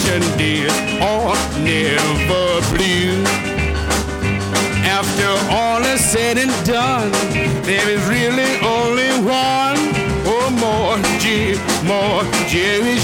ocean dear or never blue. After all is said and done, there is really only one. Oh, more Jerry